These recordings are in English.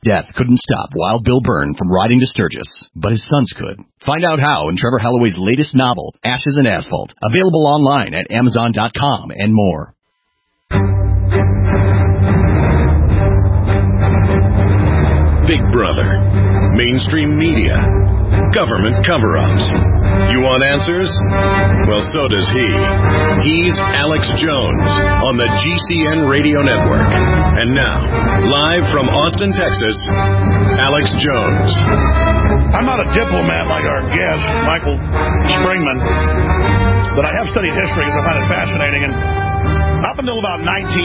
death couldn't stop Wild Bill Byrne from riding to Sturgis, but his sons could. Find out how in Trevor Holloway's latest novel, Ashes and Asphalt, available online at Amazon.com and more. Big Brother, mainstream media, government cover-ups. You want answers? Well, so does he. He's Alex Jones on the GCN Radio Network. And now, live from Austin, Texas, Alex Jones. I'm not a diplomat like our guest, Michael Springman, but I have studied history because I find it fascinating. And up until about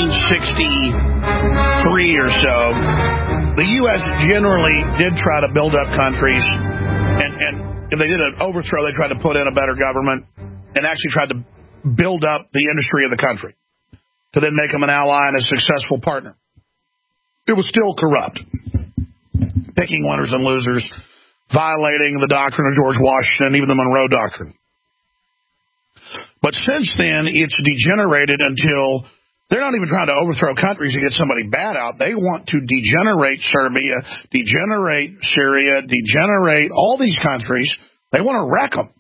1963 or so, the U.S. generally did try to build up countries, and if they did an overthrow, they tried to put in a better government and actually tried to build up the industry of the country to then make them an ally and a successful partner. It was still corrupt, picking winners and losers, violating the doctrine of George Washington, even the Monroe Doctrine. But since then, it's degenerated until they're not even trying to overthrow countries to get somebody bad out. They want to degenerate Serbia, degenerate Syria, degenerate all these countries. They want to wreck them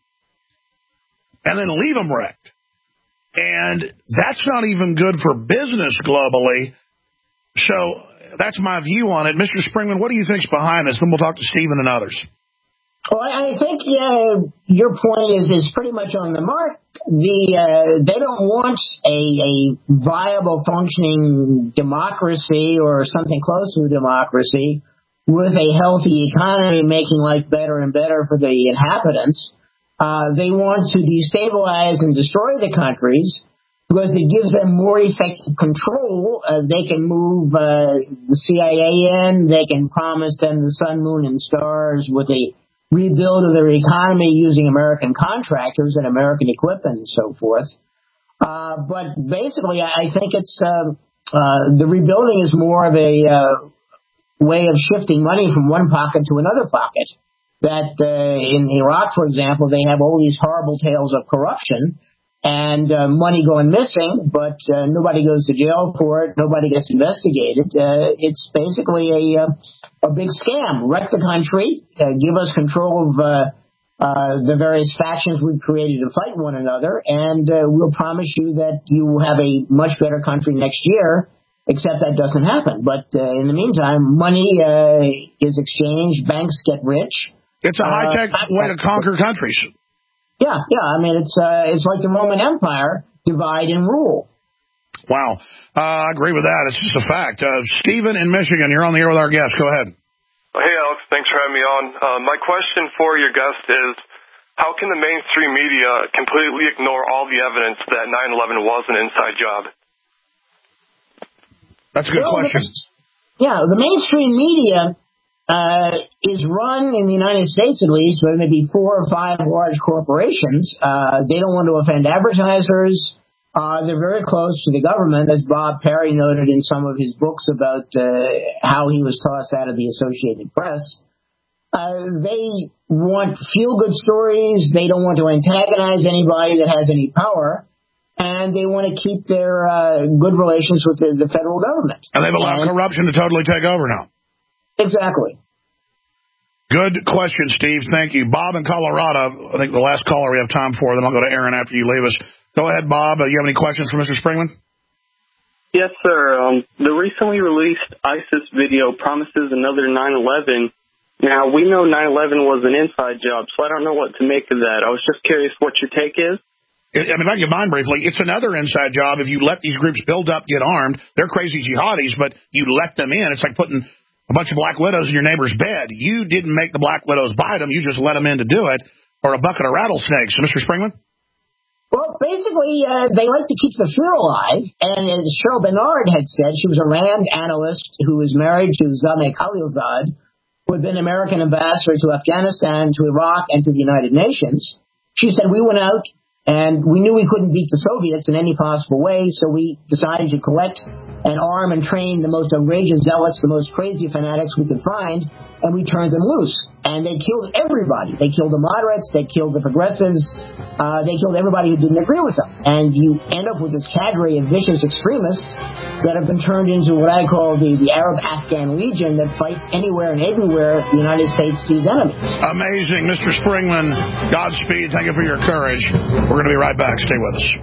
and then leave them wrecked. And that's not even good for business globally. So that's my view on it. Mr. Springman, what do you think's behind this? Then we'll talk to Stephen and others. Well, I think your point is pretty much on the mark. They don't want a viable, functioning democracy or something close to a democracy with a healthy economy making life better and better for the inhabitants. They want to destabilize and destroy the countries because it gives them more effective control. They can move the CIA in. They can promise them the sun, moon, and stars with a rebuild of their economy using American contractors and American equipment and so forth. But basically, I think it's the rebuilding is more of a way of shifting money from one pocket to another pocket. That in Iraq, for example, they have all these horrible tales of corruption and money going missing, but nobody goes to jail for it. Nobody gets investigated. It's basically a big scam. Wreck the country, give us control of the various factions we've created to fight one another, and we'll promise you that you will have a much better country next year, except that doesn't happen. But in the meantime, money is exchanged, banks get rich. It's a high-tech way to conquer countries. Yeah. I mean, it's like the Roman Empire, divide and rule. Wow. I agree with that. It's just a fact. Stephen in Michigan, you're on the air with our guest. Go ahead. Hey, Alex. Thanks for having me on. My question for your guest is, how can the mainstream media completely ignore all the evidence that 9/11 was an inside job? That's a good question. The mainstream media is run in the United States, at least, by maybe 4 or 5 large corporations. They don't want to offend advertisers. They're very close to the government, as Bob Perry noted in some of his books about how he was tossed out of the Associated Press. They want feel-good stories. They don't want to antagonize anybody that has any power. And they want to keep their good relations with the federal government. And they've allowed corruption to totally take over now. Exactly. Good question, Steve. Thank you. Bob in Colorado, I think the last caller we have time for, then I'll go to Aaron after you leave us. Go ahead, Bob. You have any questions for Mr. Springman? Yes, sir. The recently released ISIS video promises another 9/11. Now, we know 9/11 was an inside job, so I don't know what to make of that. I was just curious what your take is. I mean, if I can mind briefly, it's another inside job. If you let these groups build up, get armed, they're crazy jihadis, but you let them in. It's like putting a bunch of black widows in your neighbor's bed. You didn't make the black widows bite them. You just let them in to do it, or a bucket of rattlesnakes. Mr. Springman? Well, basically, they like to keep the fear alive. And as Cheryl Bernard had said, she was a RAND analyst who was married to Zalmay Khalilzad, who had been American ambassador to Afghanistan, to Iraq, and to the United Nations. She said, we went out and we knew we couldn't beat the Soviets in any possible way, so we decided to collect and arm and train the most outrageous zealots, the most crazy fanatics we could find, and we turned them loose. And they killed everybody. They killed the moderates. They killed the progressives. They killed everybody who didn't agree with them. And you end up with this cadre of vicious extremists that have been turned into what I call the Arab-Afghan Legion that fights anywhere and everywhere the United States sees enemies. Amazing. Mr. Springman, Godspeed. Thank you for your courage. We're going to be right back. Stay with us.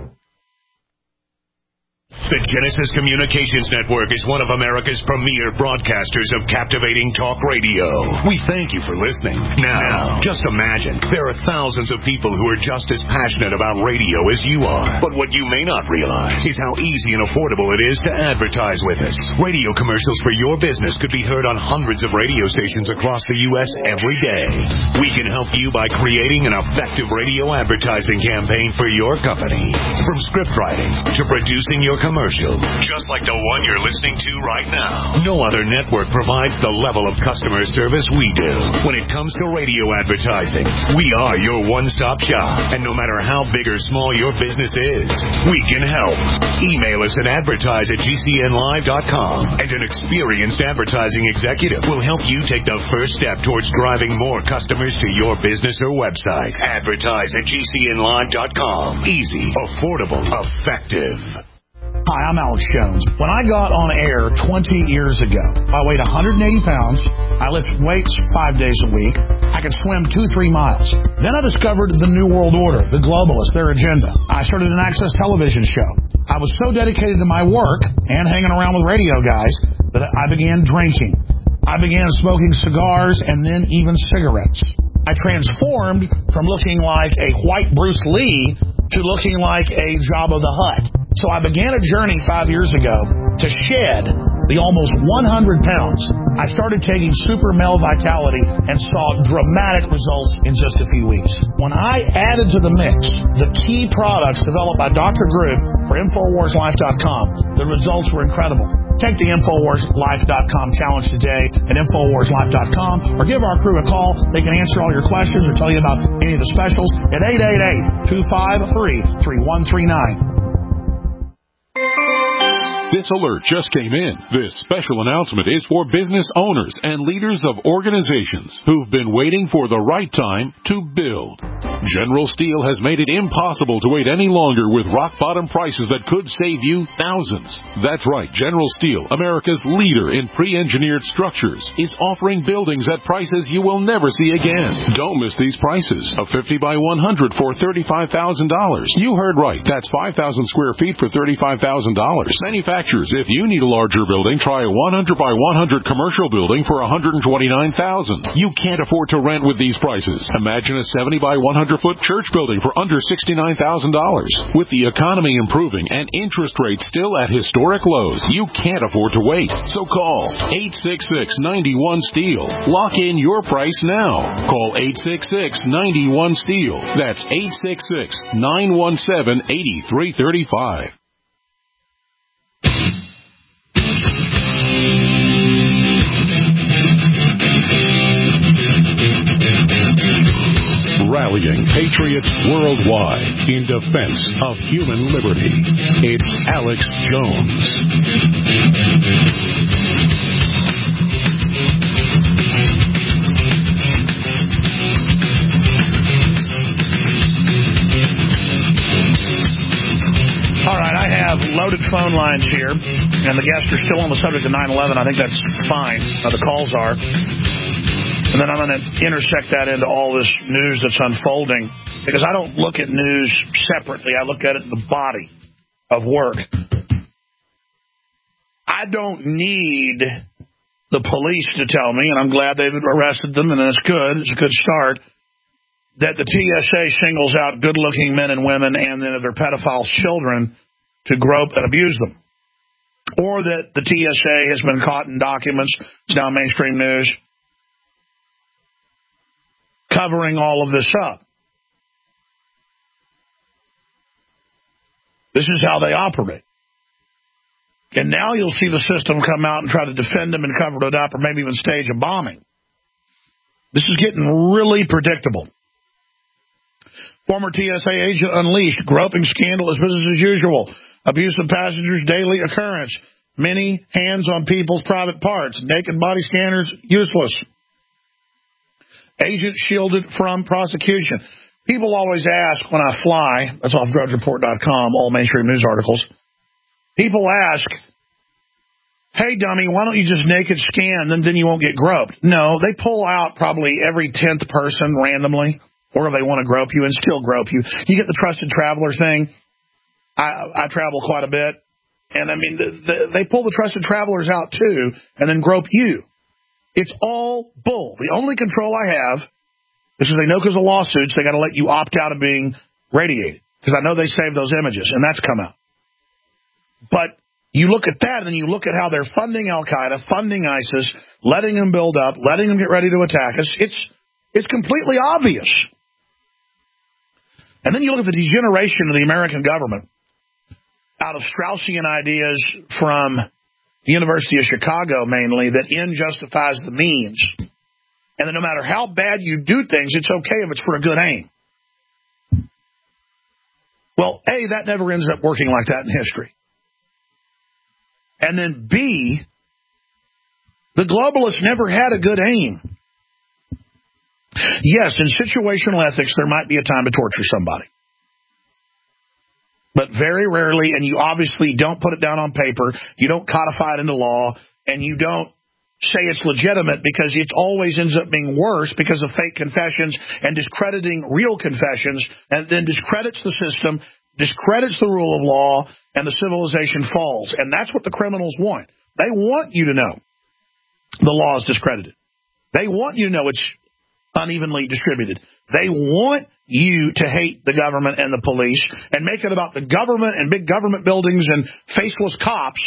The Genesis Communications Network is one of America's premier broadcasters of captivating talk radio. We thank you for listening. Now, just imagine, there are thousands of people who are just as passionate about radio as you are. But what you may not realize is how easy and affordable it is to advertise with us. Radio commercials for your business could be heard on hundreds of radio stations across the U.S. every day. We can help you by creating an effective radio advertising campaign for your company. From script writing to producing your commercial, just like the one you're listening to right now. No other network provides the level of customer service we do. When it comes to radio advertising, we are your one-stop shop. And no matter how big or small your business is, we can help. Email us at advertise@gcnlive.com, and an experienced advertising executive will help you take the first step towards driving more customers to your business or website. Advertise@gcnlive.com. Easy, affordable, effective. Hi, I'm Alex Jones. When I got on air 20 years ago, I weighed 180 pounds. I lift weights 5 days a week. I could swim 2-3 miles. Then I discovered the New World Order, the globalists, their agenda. I started an Access television show. I was so dedicated to my work and hanging around with radio guys that I began drinking. I began smoking cigars and then even cigarettes. I transformed from looking like a white Bruce Lee to looking like a Jabba the Hutt. So I began a journey 5 years ago to shed the almost 100 pounds. I started taking Super Male Vitality and saw dramatic results in just a few weeks. When I added to the mix the key products developed by Dr. Groove for InfoWarsLife.com, the results were incredible. Take the InfoWarsLife.com challenge today at InfoWarsLife.com or give our crew a call. They can answer all your questions or tell you about any of the specials at 888-253-3139. This alert just came in. This special announcement is for business owners and leaders of organizations who've been waiting for the right time to build. General Steel has made it impossible to wait any longer with rock-bottom prices that could save you thousands. That's right, General Steel, America's leader in pre-engineered structures, is offering buildings at prices you will never see again. Don't miss these prices. A 50 by 100 for $35,000. You heard right. That's 5,000 square feet for $35,000. Manufacturers, if you need a larger building, try a 100 by 100 commercial building for $129,000. You can't afford to rent with these prices. Imagine a 70 by 100-foot church building for under $69,000. With the economy improving and interest rates still at historic lows, you can't afford to wait. So call 866-91-STEEL. Lock in your price now. Call 866-91-STEEL. That's 866-917-8335. Rallying patriots worldwide in defense of human liberty. It's Alex Jones. All right, I have loaded phone lines here, and the guests are still on the subject of 9/11. I think that's fine. The calls are. And then I'm going to intersect that into all this news that's unfolding, because I don't look at news separately. I look at it in the body of work. I don't need the police to tell me, and I'm glad they've arrested them, and that's good. It's a good start, that the TSA singles out good-looking men and women and then their pedophile children to grope and abuse them. Or that the TSA has been caught in documents, it's now mainstream news, covering all of this up. This is how they operate. And now you'll see the system come out and try to defend them and cover it up, or maybe even stage a bombing. This is getting really predictable. Former TSA agent unleashed. Groping scandal is business as usual. Abuse of passengers, daily occurrence. Many hands on people's private parts. Naked body scanners, useless. Agents shielded from prosecution. People always ask when I fly, that's off drudgereport.com, all mainstream news articles. People ask, hey, dummy, why don't you just naked scan, then you won't get groped? No, they pull out probably every 10th person randomly, or they want to grope you and still grope you. You get the trusted traveler thing. I travel quite a bit. And, I mean, they pull the trusted travelers out, too, and then grope you. It's all bull. The only control I have is because they know because of lawsuits, they got to let you opt out of being radiated. Because I know they save those images, and that's come out. But you look at that, and then you look at how they're funding Al-Qaeda, funding ISIS, letting them build up, letting them get ready to attack us. It's completely obvious. And then you look at the degeneration of the American government out of Straussian ideas from the University of Chicago, mainly, that end justifies the means. And that no matter how bad you do things, it's okay if it's for a good aim. Well, A, that never ends up working like that in history. And then B, the globalists never had a good aim. Yes, in situational ethics, there might be a time to torture somebody. But very rarely, and you obviously don't put it down on paper, you don't codify it into law, and you don't say it's legitimate because it always ends up being worse because of fake confessions and discrediting real confessions, and then discredits the system, discredits the rule of law, and the civilization falls. And that's what the criminals want. They want you to know the law is discredited. They want you to know it's unevenly distributed. They want you to hate the government and the police and make it about the government and big government buildings and faceless cops,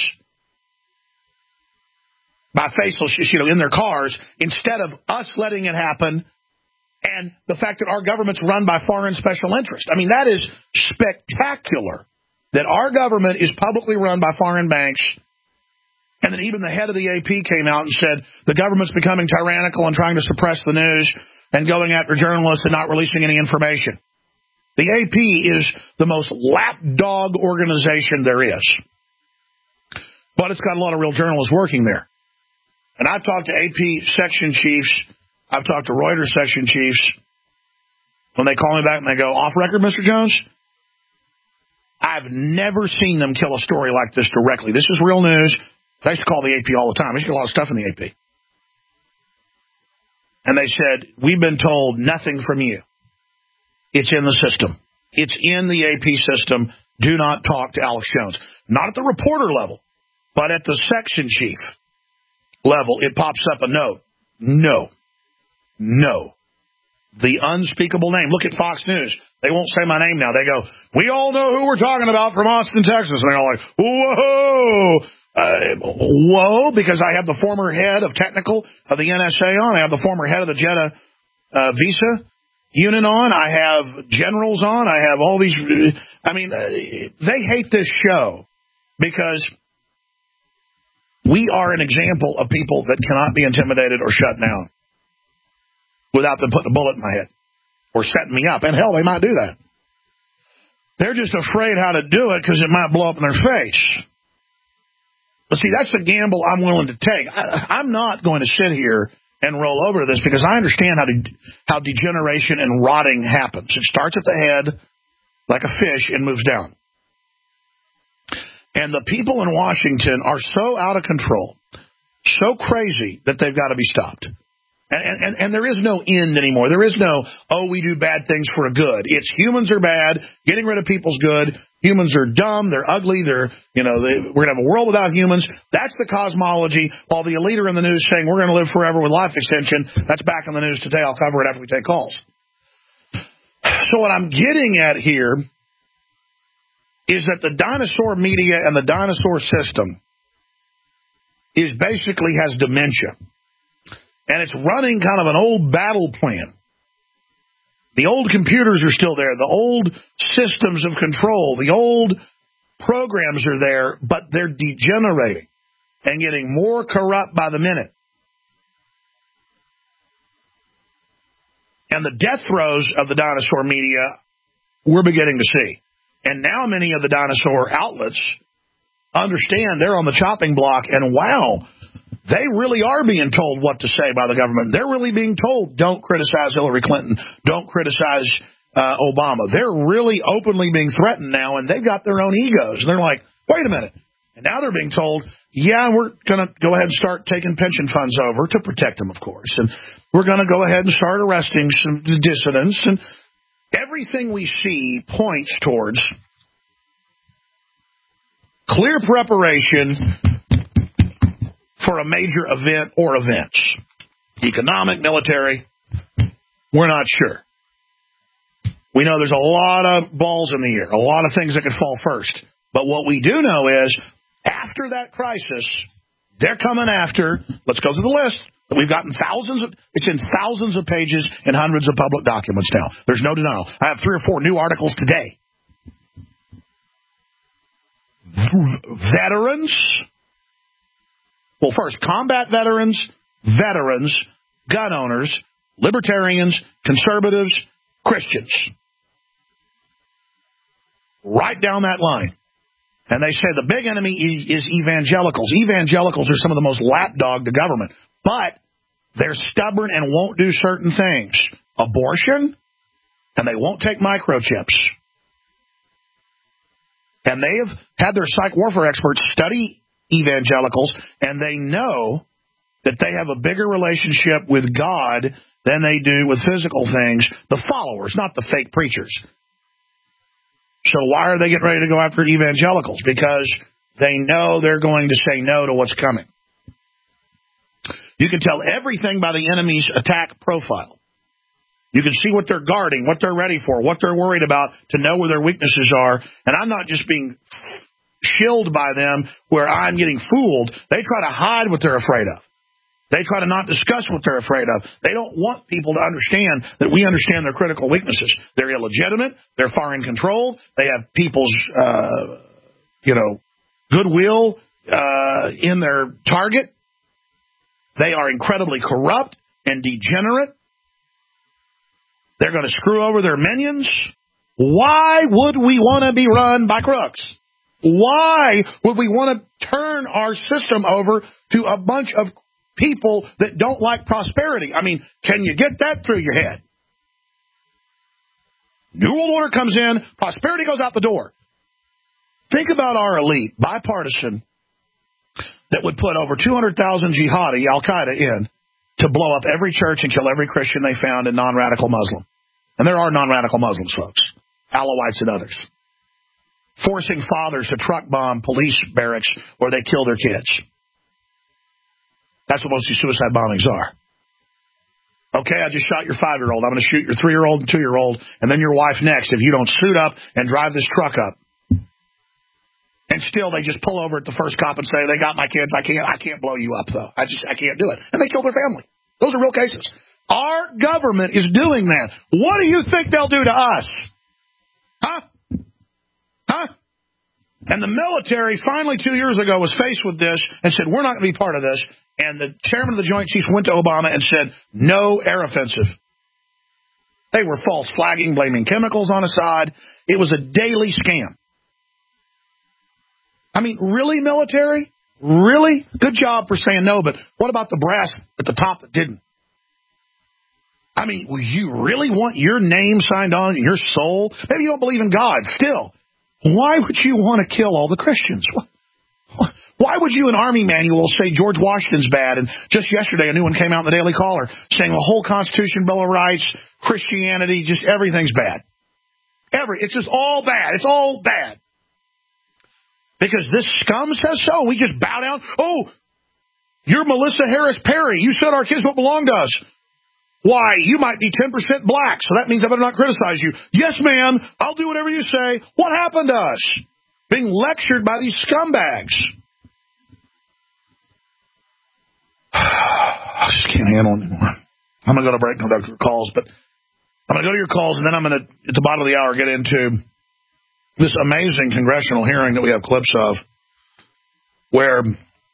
by faceless, in their cars, instead of us letting it happen and the fact that our government's run by foreign special interests. I mean, that is spectacular that our government is publicly run by foreign banks, and then even the head of the AP came out and said the government's becoming tyrannical and trying to suppress the news and going after journalists and not releasing any information. The AP is the most lapdog organization there is. But it's got a lot of real journalists working there. And I've talked to AP section chiefs. I've talked to Reuters section chiefs. When they call me back and they go, off record, Mr. Jones? I've never seen them kill a story like this directly. This is real news. I used to call the AP all the time. I used to get a lot of stuff in the AP. And they said, we've been told nothing from you. It's in the system. It's in the AP system. Do not talk to Alex Jones. Not at the reporter level, but at the section chief level. It pops up a note. No. The unspeakable name. Look at Fox News. They won't say my name now. They go, we all know who we're talking about from Austin, Texas. And they're all like, whoa. Whoa, because I have the former head of technical of the NSA on. I have the former head of the Jeddah visa unit on. I have generals on. I have all these. I mean, they hate this show because we are an example of people that cannot be intimidated or shut down without them putting a bullet in my head or setting me up. And hell, they might do that. They're just afraid how to do it because it might blow up in their face. But see, that's the gamble I'm willing to take. I'm not going to sit here and roll over this because I understand how degeneration and rotting happens. It starts at the head like a fish and moves down. And the people in Washington are so out of control, so crazy that they've got to be stopped. And there is no end anymore. There is no, we do bad things for a good. It's humans are bad, getting rid of people's good. Humans are dumb, they're ugly, we're going to have a world without humans. That's the cosmology, while the elite are in the news saying we're going to live forever with life extension. That's back in the news today. I'll cover it after we take calls. So what I'm getting at here is that the dinosaur media and the dinosaur system basically has dementia. And it's running kind of an old battle plan. The old computers are still there. The old systems of control, the old programs are there, but they're degenerating and getting more corrupt by the minute. And the death throes of the dinosaur media, we're beginning to see. And now many of the dinosaur outlets understand they're on the chopping block, and wow, they really are being told what to say by the government. They're really being told, don't criticize Hillary Clinton, don't criticize Obama. They're really openly being threatened now, and they've got their own egos. And they're like, wait a minute. And now they're being told, yeah, we're going to go ahead and start taking pension funds over to protect them, of course. And we're going to go ahead and start arresting some dissidents. And everything we see points towards clear preparation for a major event or events. Economic, military, we're not sure. We know there's a lot of balls in the air, a lot of things that could fall first. But what we do know is, after that crisis, they're coming after, let's go through the list. We've gotten it's in thousands of pages and hundreds of public documents now. There's no denial. I have 3 or 4 new articles today. Veterans. Well, first, combat veterans, gun owners, libertarians, conservatives, Christians. Right down that line. And they say the big enemy is evangelicals. Evangelicals are some of the most lapdog to government. But they're stubborn and won't do certain things. Abortion, and they won't take microchips. And they have had their psych warfare experts study evangelicals, and they know that they have a bigger relationship with God than they do with physical things. The followers, not the fake preachers. So why are they getting ready to go after evangelicals? Because they know they're going to say no to what's coming. You can tell everything by the enemy's attack profile. You can see what they're guarding, what they're ready for, what they're worried about, to know where their weaknesses are. And I'm not just being shilled by them where I'm getting fooled. They try to hide what they're afraid of. They try to not discuss what they're afraid of. They don't want people to understand that we understand their critical weaknesses. They're illegitimate. They're foreign controlled. They have people's, goodwill in their target. They are incredibly corrupt and degenerate. They're going to screw over their minions. Why would we want to be run by crooks? Why would we want to turn our system over to a bunch of people that don't like prosperity? I mean, can you get that through your head? New World Order comes in, prosperity goes out the door. Think about our elite, bipartisan, that would put over 200,000 jihadi, Al-Qaeda, in to blow up every church and kill every Christian they found and non-radical Muslim. And there are non-radical Muslims, folks, Alawites and others. Forcing fathers to truck bomb police barracks where they kill their kids. That's what most of these suicide bombings are. Okay, I just shot your 5-year-old. I'm going to shoot your 3-year-old and 2-year-old, and then your wife next if you don't suit up and drive this truck up. And still, they just pull over at the first cop and say, they got my kids. I can't blow you up, though. I can't do it. And they kill their family. Those are real cases. Our government is doing that. What do you think they'll do to us? Huh? And the military finally 2 years ago was faced with this and said, we're not going to be part of this. And the chairman of the Joint Chiefs went to Obama and said, no air offensive. They were false flagging, blaming chemicals on Assad. It was a daily scam. I mean, really, military? Really? Good job for saying no, but what about the brass at the top that didn't? I mean, you really want your name signed on in your soul? Maybe you don't believe in God. Still, why would you want to kill all the Christians? Why would you, an Army manual, say George Washington's bad? And just yesterday, a new one came out in the Daily Caller saying the whole Constitution, Bill of Rights, Christianity, just everything's bad. It's just all bad. It's all bad. Because this scum says so. We just bow down. Oh, you're Melissa Harris Perry. You said our kids don't belong to us. Why, you might be 10% black, so that means I better not criticize you. Yes, ma'am, I'll do whatever you say. What happened to us? Being lectured by these scumbags. I just can't handle it anymore. I'm going to go to break and conduct your calls, but I'm going to go to your calls, and then I'm going to, at the bottom of the hour, get into this amazing congressional hearing that we have clips of where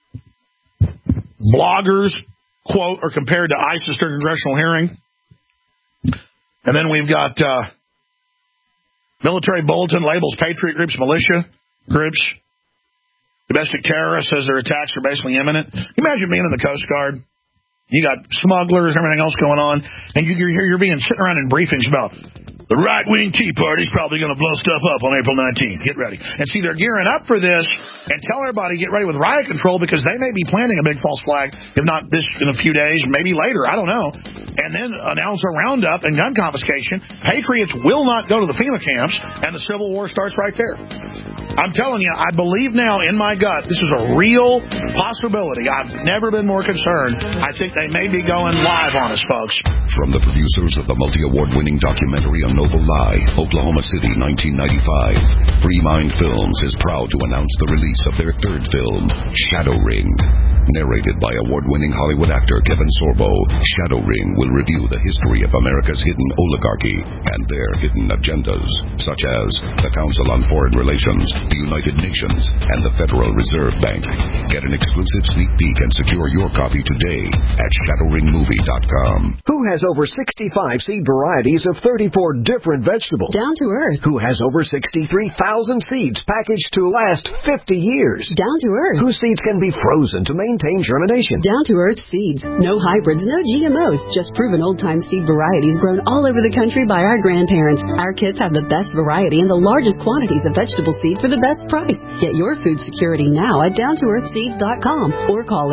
bloggers, quote, are compared to ISIS during congressional hearing. And then we've got military bulletin labels patriot groups, militia groups. Domestic terrorists says their attacks are basically imminent. Can you imagine being in the Coast Guard? You got smugglers, everything else going on, and you're being sitting around in briefings about the right-wing Tea Party's probably going to blow stuff up on April 19th. Get ready. And see, they're gearing up for this and tell everybody get ready with riot control because they may be planning a big false flag, if not this in a few days, maybe later. I don't know. And then announce a roundup and gun confiscation. Patriots will not go to the FEMA camps, and the Civil War starts right there. I'm telling you, I believe now in my gut this is a real possibility. I've never been more concerned. I think they may be going live on us, folks. From the producers of the multi-award-winning documentary A Noble Lie, Oklahoma City, 1995, Free Mind Films is proud to announce the release of their third film, Shadow Ring. Narrated by award-winning Hollywood actor Kevin Sorbo, Shadow Ring will review the history of America's hidden oligarchy and their hidden agendas, such as the Council on Foreign Relations, the United Nations, and the Federal Reserve Bank. Get an exclusive sneak peek and secure your copy today at ShadowRingMovie.com. Who has over 65 seed varieties of 34 different vegetables? Down to Earth. Who has over 63,000 seeds packaged to last 50 years? Down to Earth. Whose seeds can be frozen to maintain germination? Down to Earth seeds. No hybrids, no GMOs, just proven old-time seed varieties grown all over the country by our grandparents. Our kits have the best variety and the largest quantities of vegetable seed for the best price. Get your food security now at DownToEarthSeeds.com or call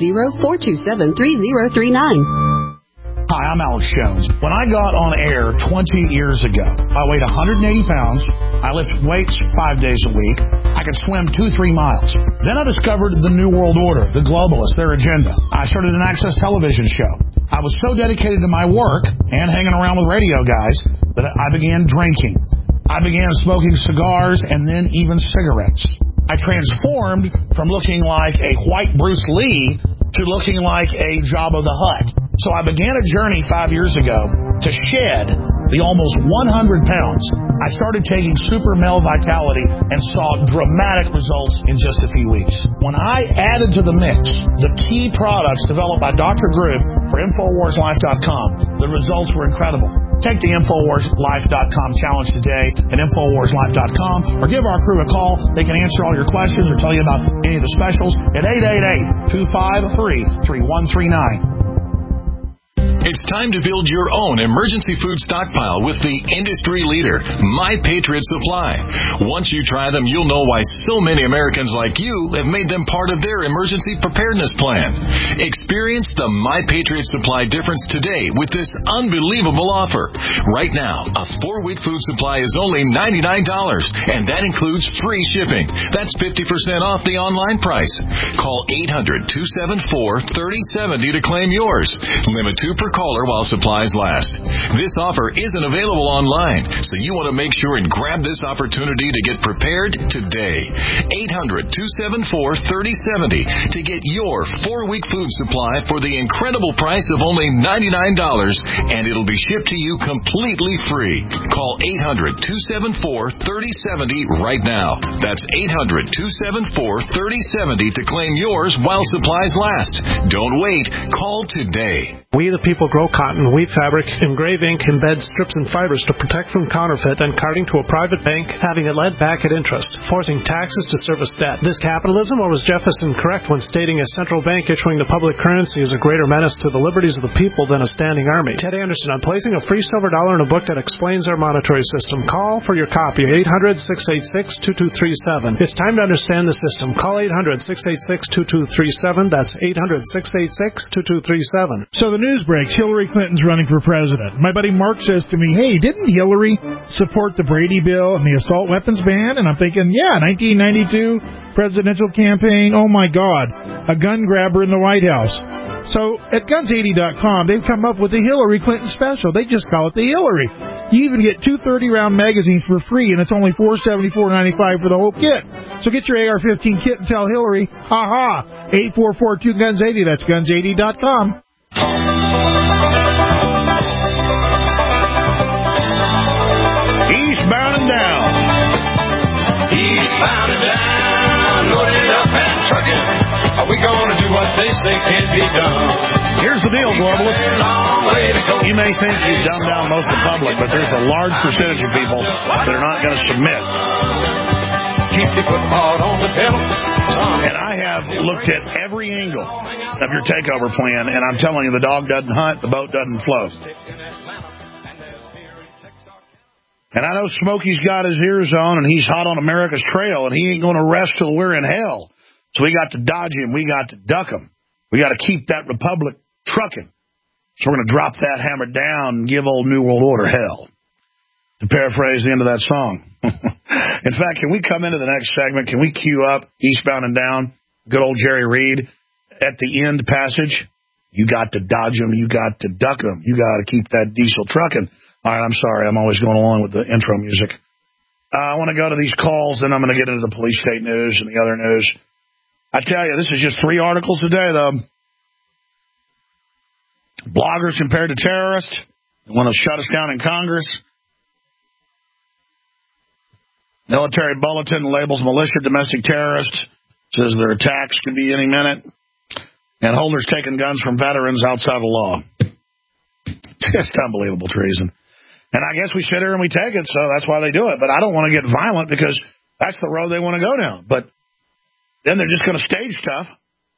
870-427-3039. Hi, I'm Alex Jones. When I got on air 20 years ago, I weighed 180 pounds. I lift weights 5 days a week. I could swim 2-3 miles. Then I discovered the New World Order, the globalists, their agenda. I started an Access television show. I was so dedicated to my work and hanging around with radio guys that I began drinking. I began smoking cigars and then even cigarettes. I transformed from looking like a white Bruce Lee to looking like a Jabba the Hutt. So I began a journey 5 years ago to shed the almost 100 pounds. I started taking Super Male Vitality and saw dramatic results in just a few weeks. When I added to the mix the key products developed by Dr. Groove for InfoWarsLife.com, the results were incredible. Take the InfoWarsLife.com challenge today at InfoWarsLife.com or give our crew a call. They can answer all your questions or tell you about any of the specials at 888-253-3139. It's time to build your own emergency food stockpile with the industry leader, My Patriot Supply. Once you try them, you'll know why so many Americans like you have made them part of their emergency preparedness plan. Experience the My Patriot Supply difference today with this unbelievable offer. Right now, a 4-week food supply is only $99, and that includes free shipping. That's 50% off the online price. Call 800-274-3070 to claim yours. Limit 2 per caller while supplies last. This offer isn't available online, so you want to make sure and grab this opportunity to get prepared today. 800-274-3070 to get your 4-week food supply for the incredible price of only $99, and it'll be shipped to you completely free. Call 800-274-3070 right now. That's 800-274-3070 to claim yours while supplies last. Don't wait. Call today. We the people grow cotton, weave fabric, engrave ink, embed strips and fibers to protect from counterfeit and carting to a private bank, having it lent back at interest, forcing taxes to service debt. This capitalism, or was Jefferson correct when stating a central bank issuing the public currency is a greater menace to the liberties of the people than a standing army? Ted Anderson, I'm placing a free silver dollar in a book that explains our monetary system. Call for your copy, 800-686-2237. It's time to understand the system. Call 800-686-2237. That's 800-686-2237. So the news breaks. Hillary Clinton's running for president. My buddy Mark says to me, hey, didn't Hillary support the Brady bill and the assault weapons ban? And I'm thinking, yeah, 1992 presidential campaign. Oh, my God, a gun grabber in the White House. So at Guns80.com, they've come up with the Hillary Clinton special. They just call it the Hillary. You even get 2 30-round magazines for free, and it's only $474.95 for the whole kit. So get your AR-15 kit and tell Hillary, ha-ha, 8442-GUNS80. That's Guns80.com. Eastbound and down. Eastbound and down, loaded up and trucking. Are we going to do what they say can't be done? Here's the deal, globalists. You may think you've dumbed down most of the public, but there's a large percentage of people that are not going to submit. keep your foot hard on the pedal. And I have looked at every angle of your takeover plan, and I'm telling you, the dog doesn't hunt, the boat doesn't float. And I know Smokey's got his ears on, and he's hot on America's trail, and he ain't going to rest till we're in hell. So we got to dodge him. We got to duck him. We got to keep that republic trucking. So we're going to drop that hammer down and give old New World Order hell. To paraphrase the end of that song. In fact, can we come into the next segment? Can we cue up Eastbound and Down? Good old Jerry Reed at the end passage. You got to dodge them. You got to duck them. You got to keep that diesel trucking. All right, I'm sorry. I'm always going along with the intro music. I want to go to these calls, then I'm going to get into the police state news and the other news. I tell you, this is just 3 articles today, though. Bloggers compared to terrorists. They want to shut us down in Congress. Military bulletin labels militia domestic terrorists. Says their attacks could be any minute. And holders taking guns from veterans outside the law. Just unbelievable treason. And I guess we sit here and we take it, so that's why they do it. But I don't want to get violent because that's the road they want to go down. But then they're just going to stage stuff.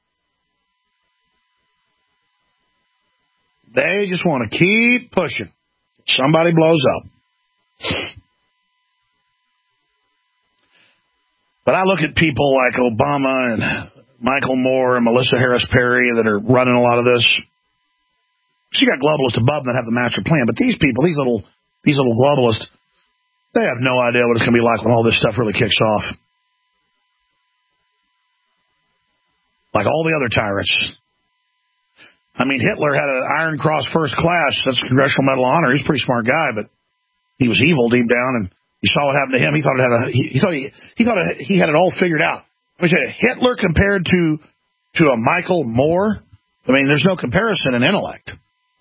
They just want to keep pushing. Somebody blows up. But I look at people like Obama and Michael Moore and Melissa Harris Perry that are running a lot of this. You got globalists above them that have the master plan, but these people, these little globalists, they have no idea what it's going to be like when all this stuff really kicks off. Like all the other tyrants. I mean, Hitler had an Iron Cross First Class. That's Congressional Medal of Honor. He's a pretty smart guy, but he was evil deep down, and you saw what happened to him. He thought he had it all figured out. Let me tell you, Hitler compared to a Michael Moore, I mean, there's no comparison in intellect.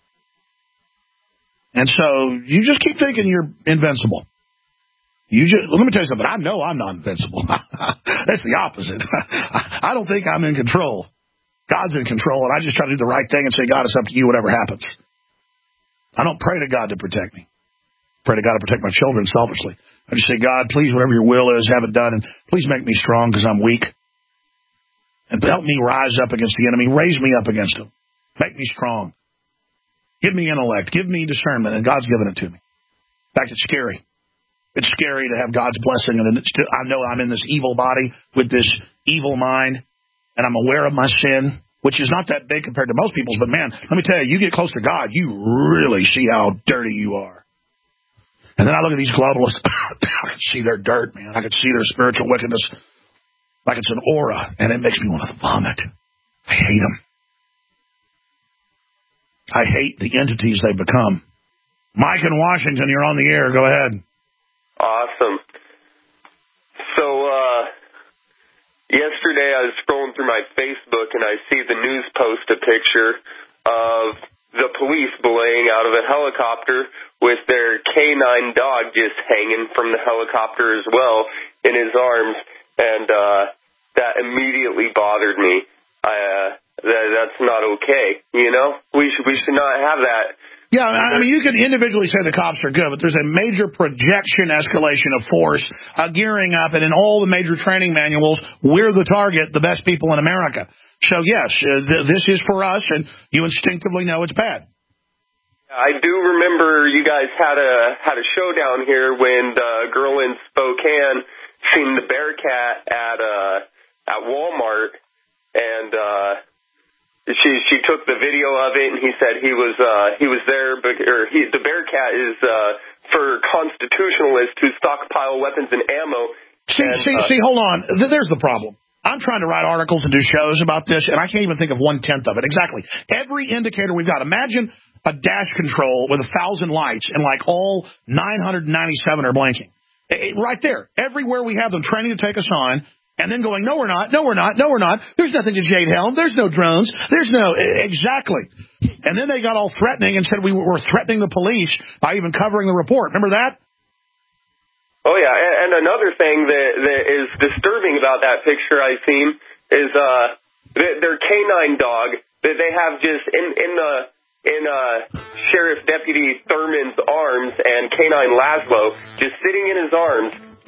And so you just keep thinking you're invincible. Let me tell you something. I know I'm not invincible. That's the opposite. I don't think I'm in control. God's in control, and I just try to do the right thing and say, God, it's up to you, whatever happens. I don't pray to God to protect me. I pray to God to protect my children selfishly. I just say, God, please, whatever your will is, have it done, and please make me strong because I'm weak. And help me rise up against the enemy. Raise me up against him. Make me strong. Give me intellect. Give me discernment, and God's given it to me. In fact, it's scary. It's scary to have God's blessing, and I know I'm in this evil body with this evil mind, and I'm aware of my sin, which is not that big compared to most people's, but man, let me tell you, you get close to God, you really see how dirty you are. And then I look at these globalists, I can see their dirt, man. I can see their spiritual wickedness like it's an aura, and it makes me want to vomit. I hate them. I hate the entities they've become. Mike in Washington, you're on the air. Go ahead. Awesome. So, yesterday I was scrolling through my Facebook and I see the news post a picture of the police belaying out of a helicopter with their canine dog just hanging from the helicopter as well in his arms, and that immediately bothered me. That's not okay, you know? We should not have that. Yeah, I mean, you could individually say the cops are good, but there's a major projection escalation of force, gearing up, and in all the major training manuals, we're the target, the best people in America. So, yes, this is for us, and you instinctively know it's bad. I do remember you guys had a showdown here when the girl in Spokane seen the Bearcat at Walmart, and she took the video of it, and he said he was there, the Bearcat is for constitutionalists who stockpile weapons and ammo. See, hold on. There's the problem. I'm trying to write articles and do shows about this, and I can't even think of 1/10 of it. Exactly. Every indicator we've got. Imagine a dash control with 1,000 lights, and like all 997 are blinking. Right there. Everywhere we have them training to take us on, and then going, no, we're not, no, we're not, no, we're not. There's nothing to Jade Helm. There's no drones. There's no, exactly. And then they got all threatening and said we were threatening the police by even covering the report. Remember that? Oh, yeah. And another thing that is disturbing about that picture I've seen is their canine dog that they have just in Sheriff Deputy Thurman's arms and Canine Laszlo just sitting in his arms.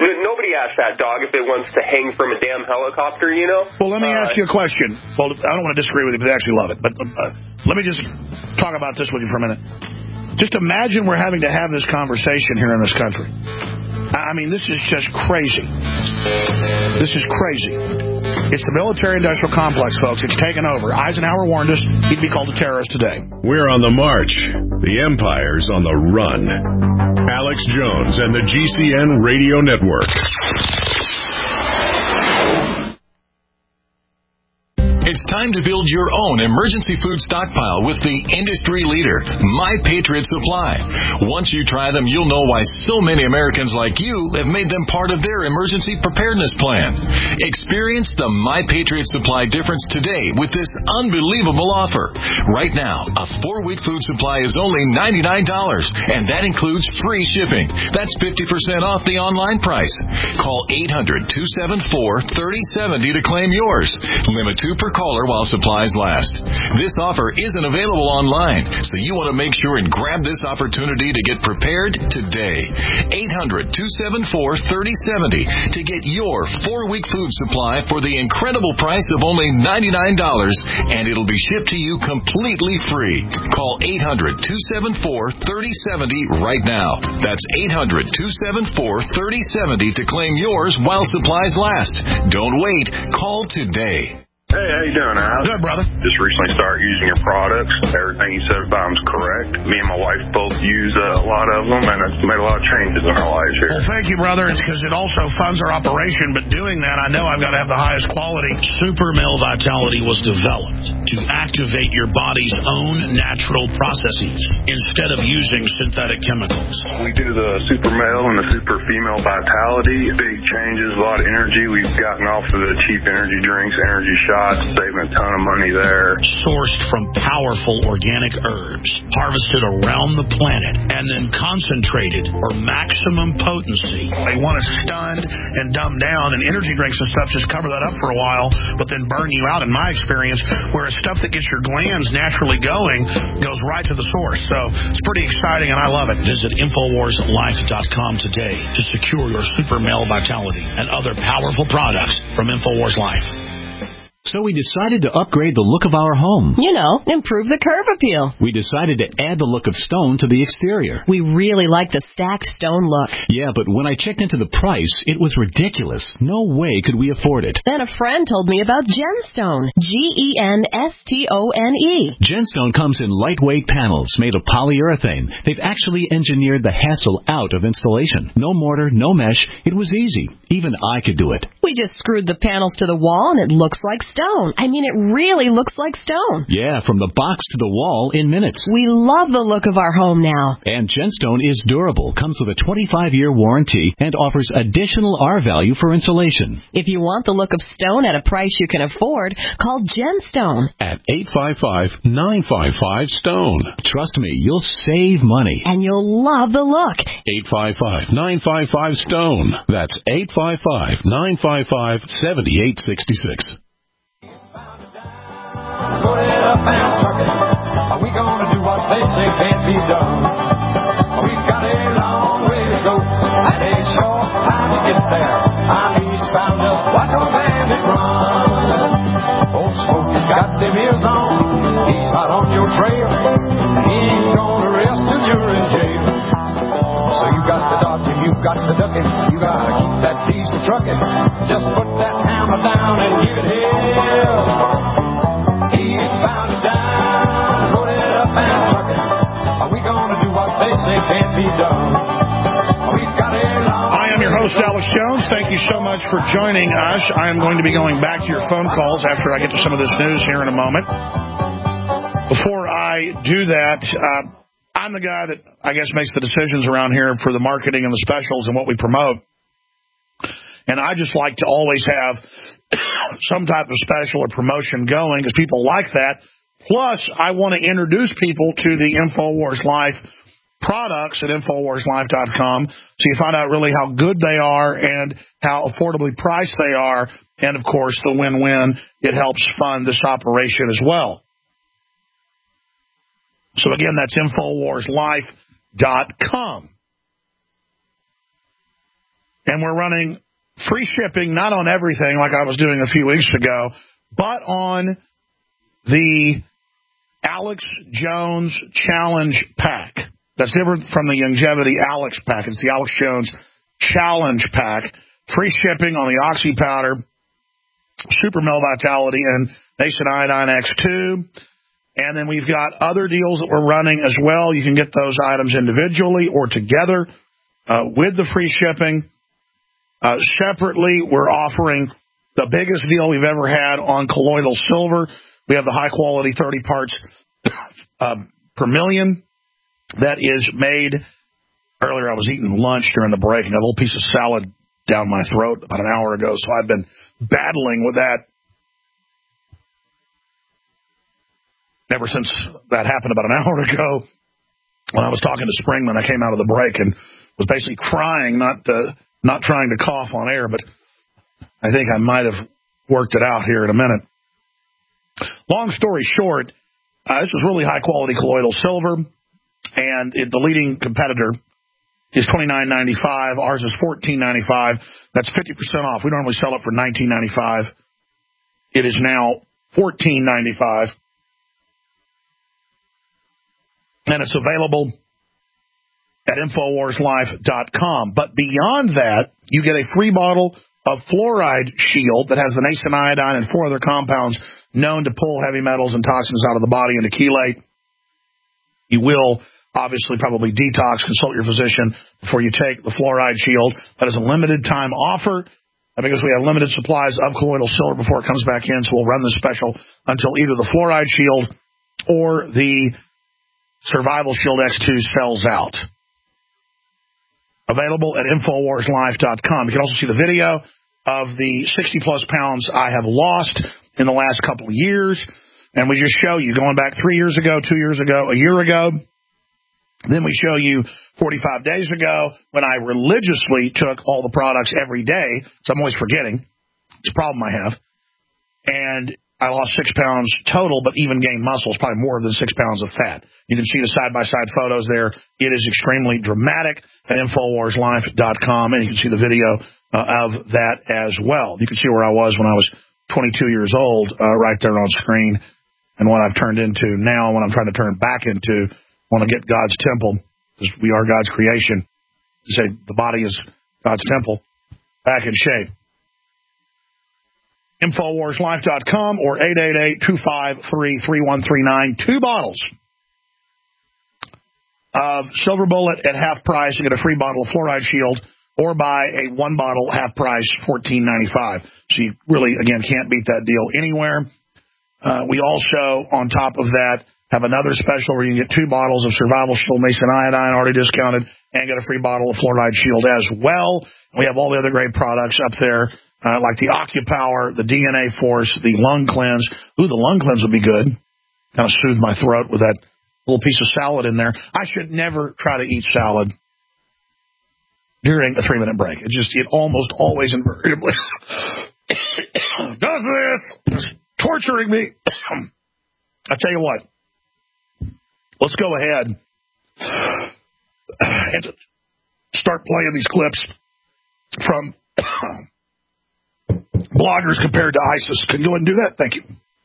Nobody asks that dog if it wants to hang from a damn helicopter, you know? Well, let me ask you a question. Well, I don't want to disagree with you, but I actually love it. But let me just talk about this with you for a minute. Just imagine we're having to have this conversation here in this country. I mean, this is just crazy. This is crazy. It's the military-industrial complex, folks. It's taken over. Eisenhower warned us he'd be called a terrorist today. We're on the march. The empire's on the run. Alex Jones and the GCN Radio Network. It's time to build your own emergency food stockpile with the industry leader, My Patriot Supply. Once you try them, you'll know why so many Americans like you have made them part of their emergency preparedness plan. Experience the My Patriot Supply difference today with this unbelievable offer. Right now, a 4-week food supply is only $99, and that includes free shipping. That's 50% off the online price. Call 800-274-3070 to claim yours. Limit 2 per caller while supplies last. This offer isn't available online, so you want to make sure and grab this opportunity to get prepared today. 800-274-3070 to get your 4-week food supply for the incredible price of only $99, and it'll be shipped to you completely free. Call 800-274-3070 right now. That's 800-274-3070 to claim yours while supplies last. Don't wait. Call today. Hey, how you doing, Al? Good, brother. Just recently started using your products. Everything you said about them's correct. Me and my wife both use a lot of them, and it's made a lot of changes in our lives here. Well, thank you, brother. It's because it also funds our operation, but doing that, I know I've got to have the highest quality. Super Male Vitality was developed to activate your body's own natural processes instead of using synthetic chemicals. We do the Super Male and the Super Female Vitality. Big changes, a lot of energy. We've gotten off of the cheap energy drinks, energy shots. Saving a ton of money there. Sourced from powerful organic herbs, harvested around the planet, and then concentrated for maximum potency. They want to stun and dumb down, and energy drinks and stuff just cover that up for a while, but then burn you out, in my experience, whereas stuff that gets your glands naturally going goes right to the source. So it's pretty exciting, and I love it. Visit InfoWarsLife.com today to secure your Super Male Vitality and other powerful products from InfoWars Life. So we decided to upgrade the look of our home. You know, improve the curb appeal. We decided to add the look of stone to the exterior. We really like the stacked stone look. Yeah, but when I checked into the price, it was ridiculous. No way could we afford it. Then a friend told me about Genstone. Genstone. Genstone comes in lightweight panels made of polyurethane. They've actually engineered the hassle out of installation. No mortar, no mesh. It was easy. Even I could do it. We just screwed the panels to the wall and it looks like stone. I mean, it really looks like stone. Yeah, from the box to the wall in minutes. We love the look of our home now. And Genstone is durable, comes with a 25-year warranty, and offers additional R-value for insulation. If you want the look of stone at a price you can afford, call Genstone at 855-955-STONE. Trust me, you'll save money. And you'll love the look. 855-955-STONE. That's 855-955-7866. Put it up and truck it. Are we gonna do what they say can't be done? We've got a long way to go and a short time to get there. I'm eastbound up like a bandit run. Old Smokey's got them ears on. He's hot on your trail. He ain't gonna rest till you're in jail. So you got to dodge him, you got to duck him. You gotta keep that diesel trucking. Just put that hammer down and give it hell. He's bound it down, put it up and truck it. Are we gonna do what they say can't be done? We've got a long... I am your host, Alex Jones. Thank you so much for joining us. I am going to be going back to your phone calls after I get to some of this news here in a moment. Before I do that, I'm the guy that, I guess, makes the decisions around here for the marketing and the specials and what we promote. And I just like to always have some type of special or promotion going because people like that. Plus, I want to introduce people to the InfoWars Life products at InfoWarsLife.com so you find out really how good they are and how affordably priced they are. And, of course, the win-win, it helps fund this operation as well. So, again, that's InfoWarsLife.com. And we're running free shipping, not on everything like I was doing a few weeks ago, but on the Alex Jones Challenge Pack. That's different from the Longevity Alex Pack. It's the Alex Jones Challenge Pack. Free shipping on the Oxy Powder, Super Male Vitality, and Nascent Iodine X2. And then we've got other deals that we're running as well. You can get those items individually or together with the free shipping. Separately, we're offering the biggest deal we've ever had on colloidal silver. We have the high-quality 30 parts per million that is made. Earlier, I was eating lunch during the break, and got a little piece of salad down my throat about an hour ago, so I've been battling with that ever since that happened about an hour ago when I was talking to Springman. I came out of the break and was basically crying, not trying to cough on air, but I think I might have worked it out here in a minute. Long story short, this is really high-quality colloidal silver, and the leading competitor is $29.95. Ours is $14.95. That's 50% off. We normally sell it for $19.95. It is now $14.95. And it's available at InfoWarsLife.com. But beyond that, you get a free bottle of Fluoride Shield that has the Nascent Iodine and 4 other compounds known to pull heavy metals and toxins out of the body and to chelate. You will obviously probably detox, consult your physician before you take the Fluoride Shield. That is a limited time offer because we have limited supplies of colloidal silver before it comes back in, so we'll run this special until either the Fluoride Shield or the Survival Shield X2 sells out. Available at InfoWarsLife.com. You can also see the video of the 60-plus pounds I have lost in the last couple of years, and we just show you going back 3 years ago, 2 years ago, a year ago. Then we show you 45 days ago when I religiously took all the products every day, so I'm always forgetting. It's a problem I have. And I lost 6 pounds total, but even gained muscles, probably more than 6 pounds of fat. You can see the side-by-side photos there. It is extremely dramatic at InfoWarsLife.com, and you can see the video of that as well. You can see where I was when I was 22 years old right there on screen, and what I've turned into now, and what I'm trying to turn back into. Want to get God's temple, because we are God's creation. You say the body is God's temple, back in shape. InfoWarsLife.com or 888-253-3139. 2 bottles of Silver Bullet at half price. You get a free bottle of Fluoride Shield, or buy a 1 bottle half price, $14.95. So you really, again, can't beat that deal anywhere. We also, on top of that, have another special where you can get 2 bottles of Survival Shield Nascent Iodine, already discounted, and get a free bottle of Fluoride Shield as well. We have all the other great products up there, like the OcuPower, the DNA Force, the Lung Cleanse. Ooh, the Lung Cleanse would be good. Kind of soothe my throat with that little piece of salad in there. I should never try to eat salad during a 3-minute break. It almost always invariably does this. It's torturing me. I tell you what. Let's go ahead and start playing these clips from bloggers compared to ISIS. Can you go ahead and do that? Thank you.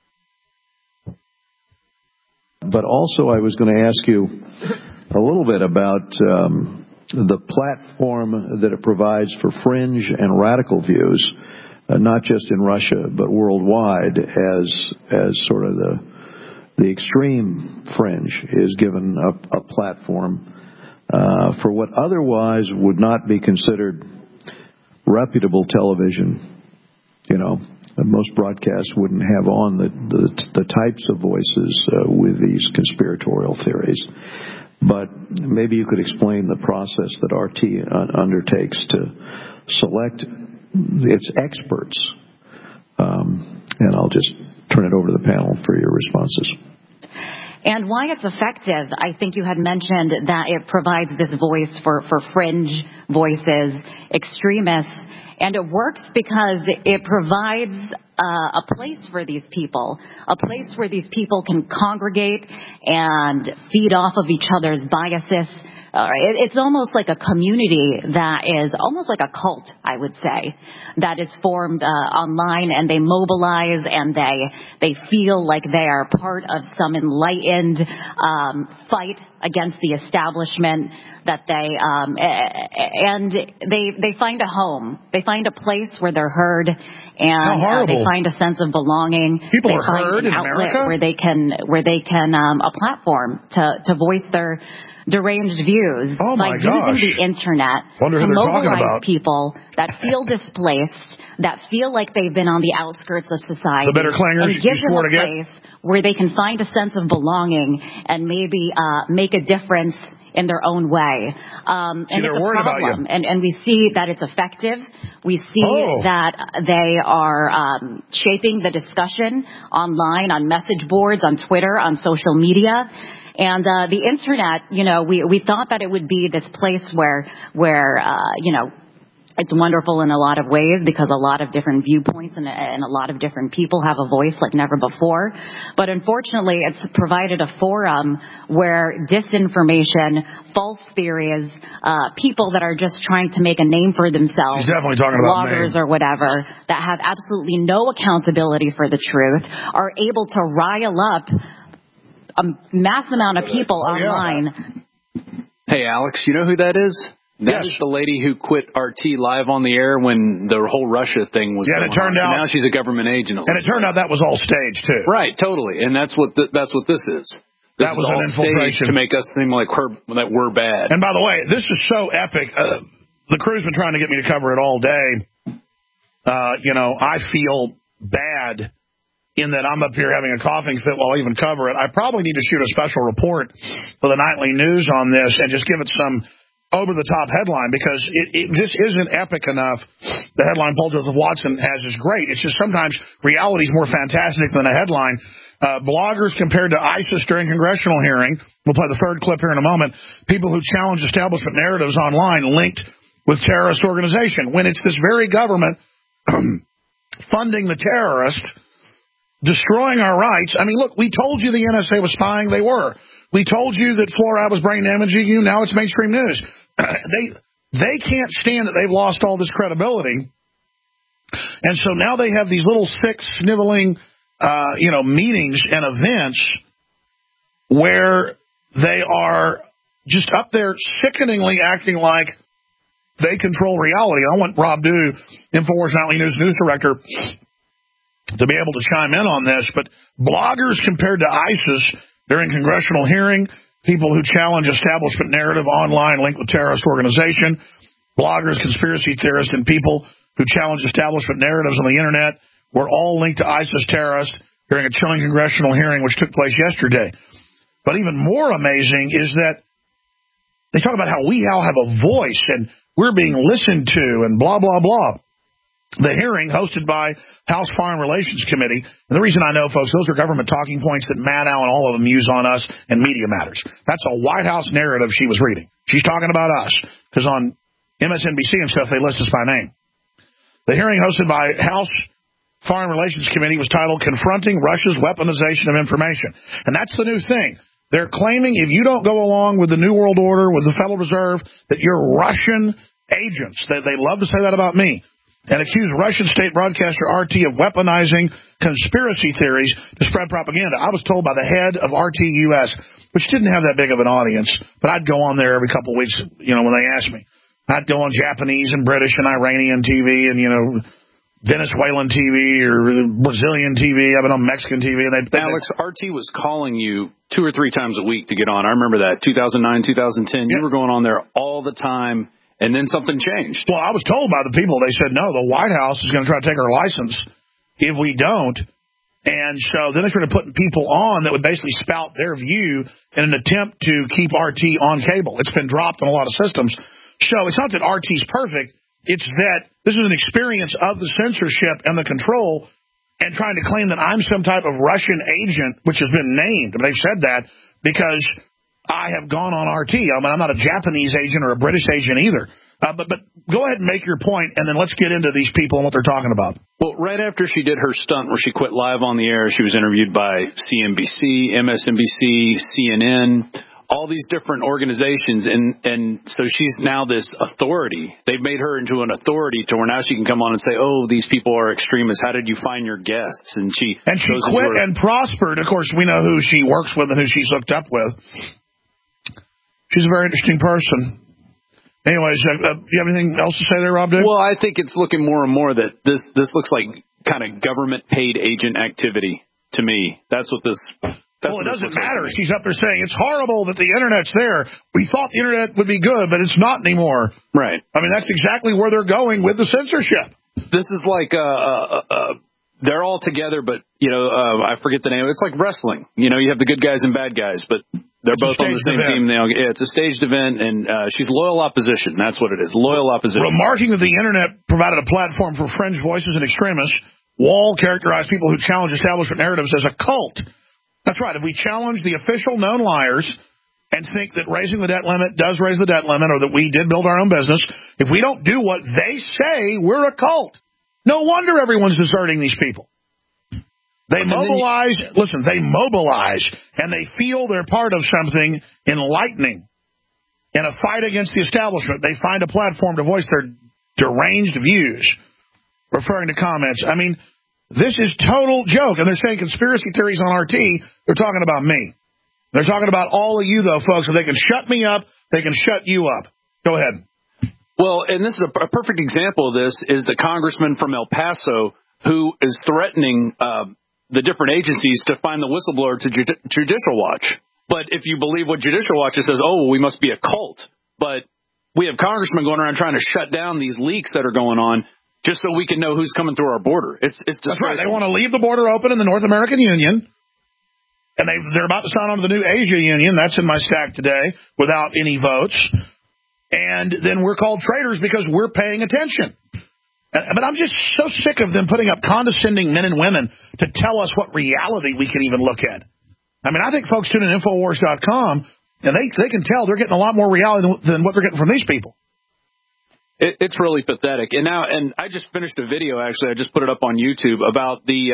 But also I was going to ask you a little bit about the platform that it provides for fringe and radical views, not just in Russia, but worldwide, as sort of the extreme fringe is given a platform for what otherwise would not be considered reputable television. You know, most broadcasts wouldn't have on the types of voices with these conspiratorial theories. But maybe you could explain the process that RT undertakes to select its experts. And I'll just turn it over to the panel for your responses. And why it's effective, I think you had mentioned that it provides this voice for fringe voices, extremists, and it works because it provides a place for these people, a place where these people can congregate and feed off of each other's biases, it's almost like a community that is almost like a cult, I would say, that is formed online, and they mobilize and they feel like they are part of some enlightened fight against the establishment, that they find a home. They find a place where they're heard, and they find a sense of belonging. People they are find heard an in outlet America? where they can a platform to voice their deranged views by using the internet to mobilize people that feel displaced, that feel like they've been on the outskirts of society, The better clangers, and give you them swore a to get? place where they can find a sense of belonging and maybe make a difference in their own way. And they're it's a worried about problem. you. And we see that it's effective. We see that they are shaping the discussion online, on message boards, on Twitter, on social media. And the internet, we thought that it would be this place where it's wonderful in a lot of ways, because a lot of different viewpoints and a lot of different people have a voice like never before. But unfortunately, it's provided a forum where disinformation, false theories, people that are just trying to make a name for themselves, She's definitely talking about bloggers name. or whatever, that have absolutely no accountability for the truth, are able to rile up a mass amount of people online. Hey, Alex, you know who that is? That is the lady who quit RT live on the air when the whole Russia thing was going and it turned on. out, So now she's a government agent. And it turned out that was all staged, too. Right, totally. And that's what this is. This That is was all an infiltration. staged to make us seem like that we're bad. And by the way, this is so epic. The crew's been trying to get me to cover it all day. I feel bad in that I'm up here having a coughing fit while I even cover it. I probably need to shoot a special report for the nightly news on this and just give it some over-the-top headline, because it just isn't epic enough. The headline Paul Joseph Watson has is great. It's just sometimes reality is more fantastic than a headline. Bloggers compared to ISIS during congressional hearing. We'll play the third clip here in a moment. People who challenge establishment narratives online linked with terrorist organization, when it's this very government funding the terrorist, destroying our rights. I mean, look, we told you the NSA was spying. They were. We told you that fluoride was brain damaging you. Now it's mainstream news. They can't stand that they've lost all this credibility. And so now they have these little sick, sniveling, meetings and events where they are just up there sickeningly acting like they control reality. I want Rob Dew, InfoWars Nightly News director, to be able to chime in on this. But bloggers compared to ISIS during congressional hearing, people who challenge establishment narrative online linked with terrorist organization, bloggers, conspiracy theorists, and people who challenge establishment narratives on the internet were all linked to ISIS terrorists during a chilling congressional hearing which took place yesterday. But even more amazing is that they talk about how we all have a voice and we're being listened to and blah, blah, blah. The hearing, hosted by House Foreign Relations Committee, and the reason I know, folks, those are government talking points that Maddow and all of them use on us and Media Matters. That's a White House narrative she was reading. She's talking about us, because on MSNBC and stuff, they list us by name. The hearing, hosted by House Foreign Relations Committee, was titled Confronting Russia's Weaponization of Information. And that's the new thing. They're claiming if you don't go along with the New World Order, with the Federal Reserve, that you're Russian agents. They love to say that about me. And accuse Russian state broadcaster RT of weaponizing conspiracy theories to spread propaganda. I was told by the head of RT US, which didn't have that big of an audience, but I'd go on there every couple of weeks, when they asked me. I'd go on Japanese and British and Iranian TV and, Venezuelan TV or Brazilian TV. I've been on Mexican TV. And Alex, RT was calling you 2 or 3 times a week to get on. I remember that, 2009, 2010. You were going on there all the time. And then something changed. Well, I was told by the people, they said, no, the White House is going to try to take our license if we don't. And so then they started putting people on that would basically spout their view in an attempt to keep RT on cable. It's been dropped on a lot of systems. So it's not that RT's perfect. It's that this is an experience of the censorship and the control and trying to claim that I'm some type of Russian agent, which has been named. I mean, they've said that because I have gone on RT. I mean, I'm not a Japanese agent or a British agent either. But go ahead and make your point, and then let's get into these people and what they're talking about. Well, right after she did her stunt where she quit live on the air, she was interviewed by CNBC, MSNBC, CNN, all these different organizations, and so she's now this authority. They've made her into an authority to where now she can come on and say, oh, these people are extremists. How did you find your guests? And she quit and prospered. Of course, we know who she works with and who she's hooked up with. She's a very interesting person. Anyways, do you have anything else to say there, Rob? Well, I think it's looking more and more that this looks like kind of government-paid agent activity to me. That's what this... Well, it doesn't matter. She's up there saying it's horrible that the Internet's there. We thought the Internet would be good, but it's not anymore. Right. I mean, that's exactly where they're going with the censorship. This is like they're all together, but, I forget the name. It's like wrestling. You have the good guys and bad guys, but they're both on the same team. It's a staged event, and she's loyal opposition. That's what it is, loyal opposition. Remarking that the Internet provided a platform for fringe voices and extremists, Wall characterized people who challenge establishment narratives as a cult. That's right. If we challenge the official known liars and think that raising the debt limit does raise the debt limit, or that we did build our own business, if we don't do what they say, we're a cult. No wonder everyone's deserting these people. They mobilize, they mobilize, and they feel they're part of something enlightening. In a fight against the establishment, they find a platform to voice their deranged views, referring to comments. I mean, this is total joke. And they're saying conspiracy theories on RT. They're talking about me. They're talking about all of you, though, folks. If they can shut me up, they can shut you up. Go ahead. Well, and this is a perfect example of this is the congressman from El Paso who is threatening the different agencies to find the whistleblower to Judicial Watch. But if you believe what Judicial Watch says, oh, well, we must be a cult. But we have congressmen going around trying to shut down these leaks that are going on, just so we can know who's coming through our border. It's That's right. They want to leave the border open in the North American Union, and they're about to sign on to the new Asia Union. That's in my stack today without any votes. And then we're called traitors because we're paying attention. But I'm just so sick of them putting up condescending men and women to tell us what reality we can even look at. I mean, I think folks tune in Infowars.com, and they can tell they're getting a lot more reality than what they're getting from these people. It's really pathetic. And I just finished a video, actually. I just put it up on YouTube about these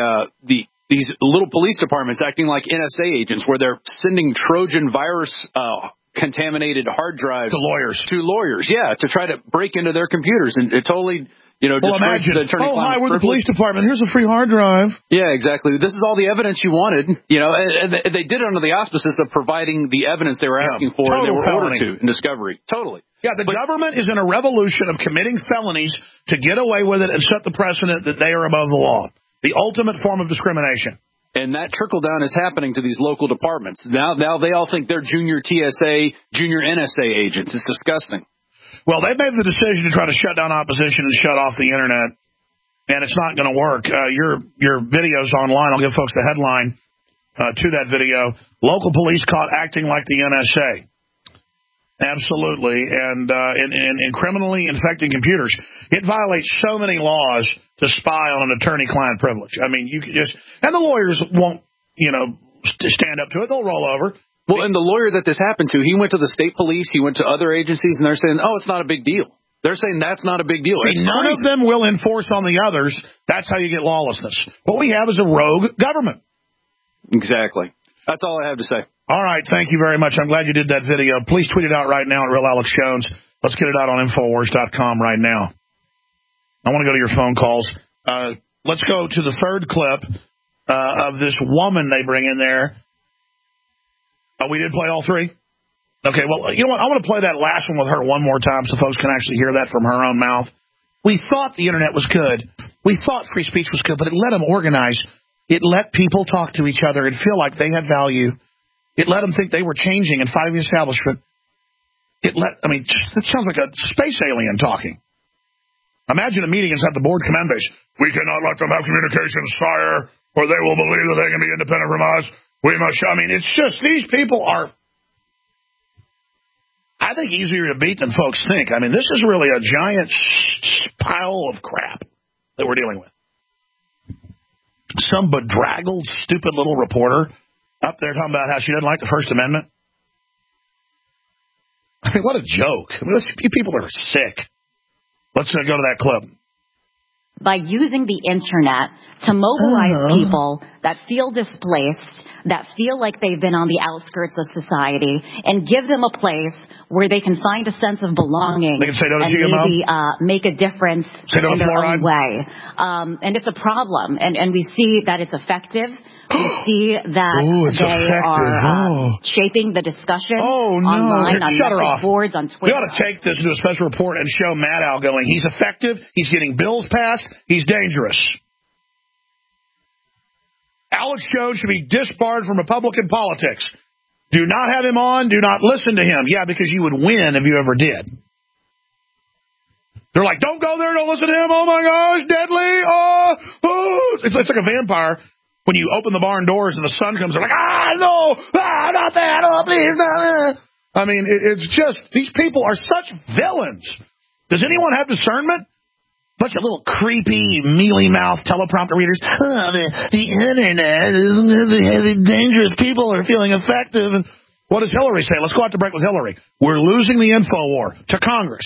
little police departments acting like NSA agents, where they're sending Trojan virus contaminated hard drives to lawyers. Yeah, to try to break into their computers, and it totally, well, imagine. Hi, we're the police department. Here's a free hard drive. Yeah, exactly. This is all the evidence you wanted. And they did it under the auspices of providing the evidence they were asking for, and they were ordered to in discovery. Totally. Yeah, the government is in a revolution of committing felonies to get away with it and set the precedent that they are above the law. The ultimate form of discrimination. And that trickle-down is happening to these local departments. Now they all think they're junior TSA, junior NSA agents. It's disgusting. Well, they've made the decision to try to shut down opposition and shut off the Internet, and it's not going to work. Your video's online. I'll give folks the headline to that video. Local police caught acting like the NSA. Absolutely. And criminally infecting computers. It violates so many laws to spy on an attorney-client privilege. I mean, you can just... And the lawyers won't, stand up to it. They'll roll over. Well, and the lawyer that this happened to, he went to the state police, he went to other agencies, and they're saying, oh, it's not a big deal. They're saying that's not a big deal. See, none of them will enforce on the others. That's how you get lawlessness. What we have is a rogue government. Exactly. That's all I have to say. All right, thank you very much. I'm glad you did that video. Please tweet it out right now at Real Alex Jones. Let's get it out on Infowars.com right now. I want to go to your phone calls. Let's go to the third clip of this woman they bring in there. Oh, we did play all three? Okay, well, you know what? I want to play that last one with her one more time so folks can actually hear that from her own mouth. We thought the Internet was good. We thought free speech was good, but it let them organize. It let people talk to each other and feel like they had value. It let them think they were changing and fighting the establishment. That sounds like a space alien talking. Imagine a meeting inside the board command base. We cannot let them have communications, sire, or they will believe that they can be independent from us. We must, it's just, these people are, I think, easier to beat than folks think. I mean, this is really a giant pile of crap that we're dealing with. Some bedraggled, stupid little reporter up there talking about how she doesn't like the First Amendment. I mean, what a joke. I mean, people are sick. Let's go to that clip. by using the internet to mobilize people that feel displaced, that feel like they've been on the outskirts of society, and give them a place where they can find a sense of belonging they can say no to and GMO. maybe make a difference in their own way. And it's a problem, and we see that it's effective. We see that they are shaping the discussion online, on message boards, on Twitter. We ought to take this into a special report and show Maddow going, he's effective, he's getting bills passed, he's dangerous. Alex Jones should be disbarred from Republican politics. Do not have him on. Do not listen to him. Yeah, because you would win if you ever did. They're like, don't go there. Don't listen to him. Oh, my gosh, deadly. It's like a vampire. When you open the barn doors and the sun comes, they're like, no, not that. Oh, please, not. I mean, it's just, these people are such villains. Does anyone have discernment? Bunch of little creepy, mealy-mouthed teleprompter readers. The internet is dangerous. People are feeling effective. And what does Hillary say? Let's go out to break with Hillary. We're losing the info war to Congress.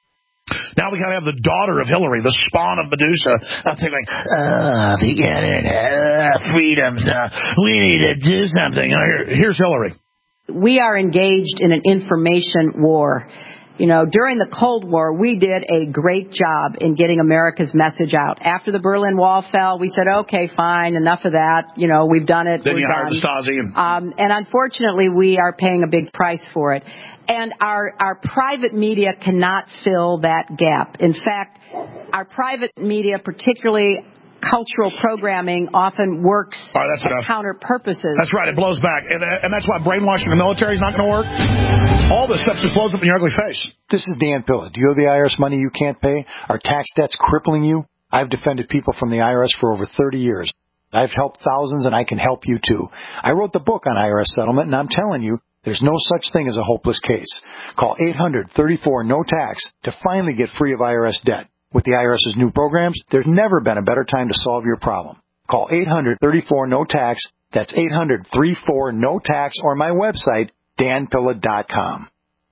Now we got to have the daughter of Hillary, the spawn of Medusa, up there going, the internet, freedoms, we need to do something. Here's Hillary. We are engaged in an information war. You know, during the Cold War, we did a great job in getting America's message out. After the Berlin Wall fell, we said, okay, fine, enough of that. You know, we've done it. Then you hired the Stasi. And unfortunately, we are paying a big price for it. And our private media cannot fill that gap. In fact, our private media, particularly cultural programming, often works to counter purposes. That's right. It blows back. And that's why brainwashing the military is not going to work. All this stuff just blows up in your ugly face. This is Dan Pilla. Do you owe the IRS money you can't pay? Are tax debts crippling you? I've defended people from the IRS for over 30 years. I've helped thousands, and I can help you, too. I wrote the book on IRS settlement, and I'm telling you, there's no such thing as a hopeless case. Call 800-34-NO-TAX to finally get free of IRS debt. With the IRS's new programs, there's never been a better time to solve your problem. Call 800-34-NO-TAX. That's 800-34-NO-TAX, or my website, danpilla.com.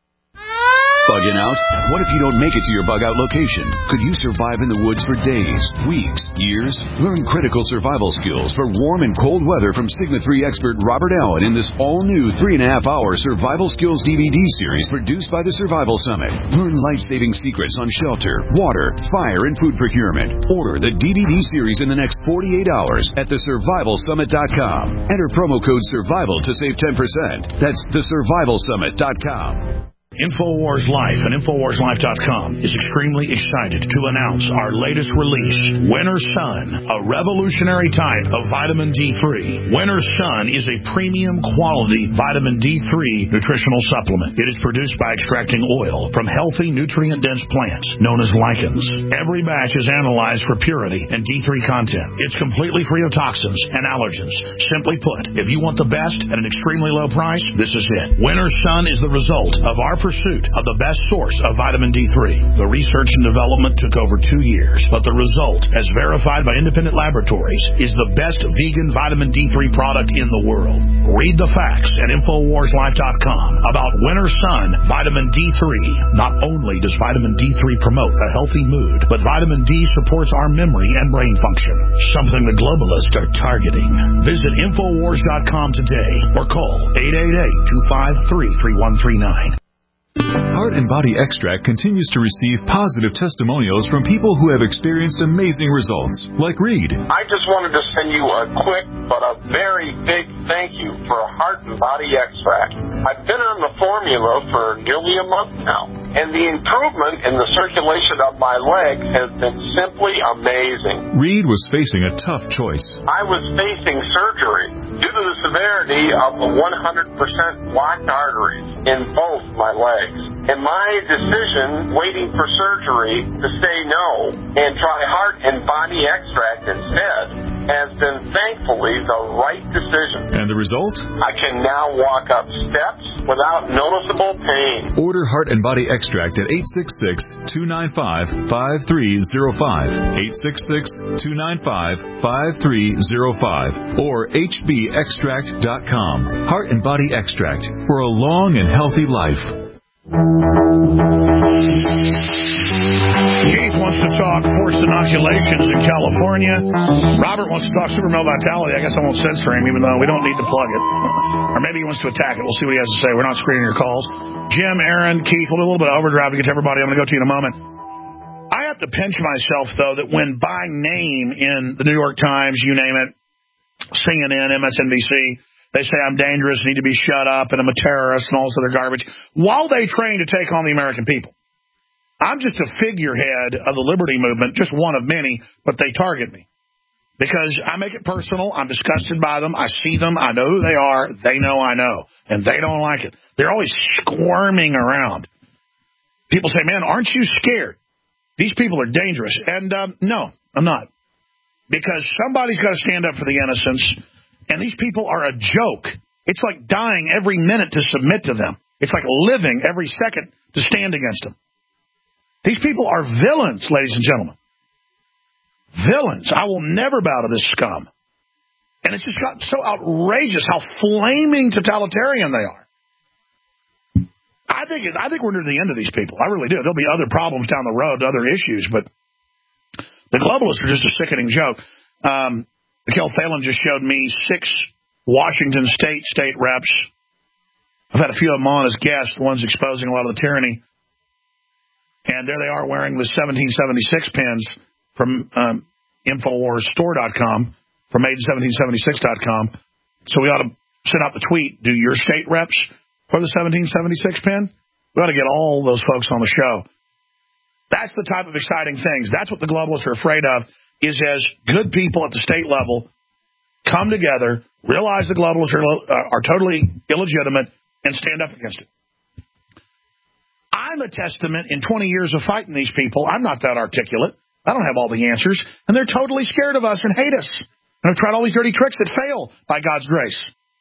Bugging out? What if you don't make it to your bug-out location? Could you survive in the woods for days, weeks, years? Learn critical survival skills for warm and cold weather from Sigma 3 expert Robert Allen in this all-new 3.5-hour survival skills DVD series produced by the Survival Summit. Learn life-saving secrets on shelter, water, fire, and food procurement. Order the DVD series in the next 48 hours at thesurvivalsummit.com. Enter promo code SURVIVAL to save 10%. That's thesurvivalsummit.com. InfoWars Life and InfoWarsLife.com is extremely excited to announce our latest release, Winter Sun, a revolutionary type of vitamin D3. Winter Sun is a premium quality vitamin D3 nutritional supplement. It is produced by extracting oil from healthy, nutrient-dense plants known as lichens. Every batch is analyzed for purity and D3 content. It's completely free of toxins and allergens. Simply put, if you want the best at an extremely low price, this is it. Winter Sun is the result of our pursuit of the best source of vitamin D3. The research and development took over 2 years, but the result, as verified by independent laboratories, is the best vegan vitamin D3 product in the world. Read the facts at InfoWarsLife.com about Winter Sun Vitamin D3. Not only does vitamin D3 promote a healthy mood, but vitamin D supports our memory and brain function, something the globalists are targeting. Visit InfoWars.com today or call 888-253-3139. Heart and Body Extract continues to receive positive testimonials from people who have experienced amazing results, like Reed. I just wanted to send you a quick but a very big thank you for Heart and Body Extract. I've been on the formula for nearly a month now, and the improvement in the circulation of my legs has been simply amazing. Reed was facing a tough choice. I was facing surgery due to the severity of the 100% blocked arteries in both my legs. And my decision, waiting for surgery, to say no and try Heart and Body Extract instead, has been thankfully the right decision. And the result? I can now walk up steps without noticeable pain. Order Heart and Body Extract at 866-295-5305, 866-295-5305, or hbextract.com. Heart and Body Extract for a long and healthy life. Keith wants to talk forced inoculations in California. Robert wants to talk super male vitality. I guess I won't censor him, even though we don't need to plug it. Or maybe he wants to attack it. We'll see what he has to say. We're not screening your calls. Jim, Aaron, Keith, we'll do a little bit of overdrive to get to everybody. I'm going to go to you in a moment. I have to pinch myself, though, that when by name in the New York Times, you name it, CNN, MSNBC, they say I'm dangerous, need to be shut up, and I'm a terrorist, and all this other garbage, while they train to take on the American people. I'm just a figurehead of the liberty movement, just one of many, but they target me. Because I make it personal, I'm disgusted by them, I see them, I know who they are, they know I know, and they don't like it. They're always squirming around. People say, man, aren't you scared? These people are dangerous. And no, I'm not. Because somebody's got to stand up for the innocents, and these people are a joke. It's like dying every minute to submit to them. It's like living every second to stand against them. These people are villains, ladies and gentlemen. Villains. I will never bow to this scum. And it's just gotten so outrageous how flaming totalitarian they are. I think we're near the end of these people. I really do. There'll be other problems down the road, other issues, but the globalists are just a sickening joke. Mikhail Thalen just showed me 6 Washington state reps. I've had a few of them on as guests, the ones exposing a lot of the tyranny. And there they are wearing the 1776 pins from InfoWarsStore.com, from Made1776.com. So we ought to send out the tweet, do your state reps for the 1776 pin? We ought to get all those folks on the show. That's the type of exciting things. That's what the globalists are afraid of, is as good people at the state level come together, realize the globalists are totally illegitimate, and stand up against it. I'm a testament in 20 years of fighting these people. I'm not that articulate. I don't have all the answers. And they're totally scared of us and hate us. And I've tried all these dirty tricks that fail by God's grace.